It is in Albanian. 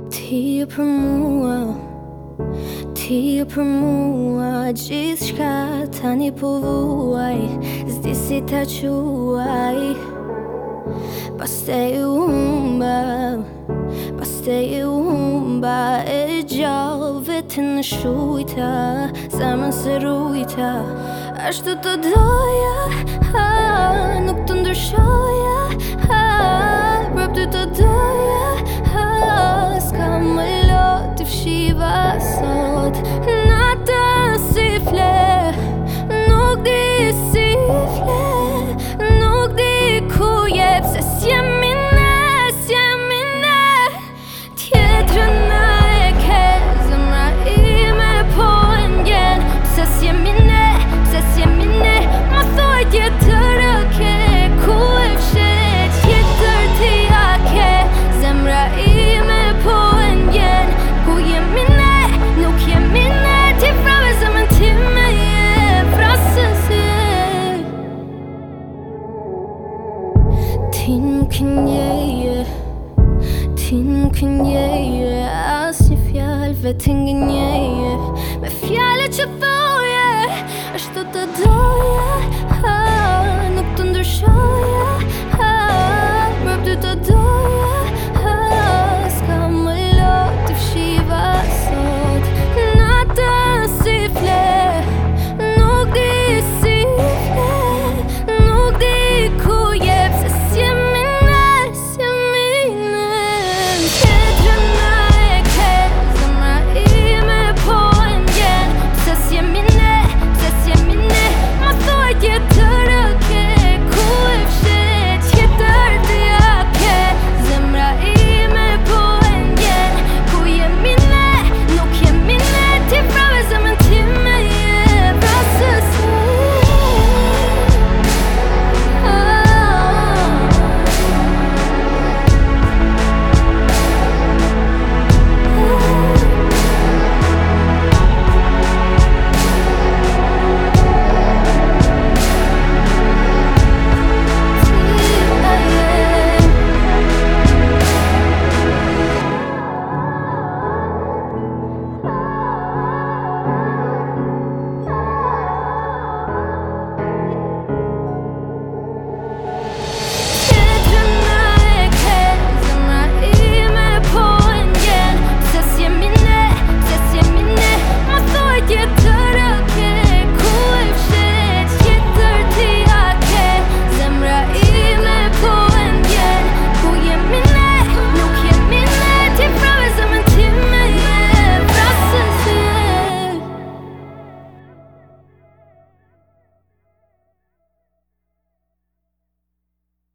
Ti për mua, ti për mua, gjithë shka tani po vuaj, s'di si ta quaj. Pastaj u humba e gjallë vetën në shujta, zemrën se rujta. Ashtu të doja, nuk të ndryshoja, prap ty të doja, s'ka më lot të fshiva sot. Natën si fle, nuk di si fle, nuk di ku jep, se s'jemi ne, s'jemi ne. Tjetrën na e ke, zemra ime po e ndjen. Pse s'jemi ne, pse s'jemi ne, ma thoj tjetër a ke, ku e fshet, tjetër ti a ke. Zemra ime po e ndjen, ku jemi ne, nuk jemi ne. Ti vrave zemrën time je, vrasën si je. Ti nuk e njeje, ti nuk e njeje, as një fjallë vetën gënjeje, me fjallë që thoje, ashtu të doje.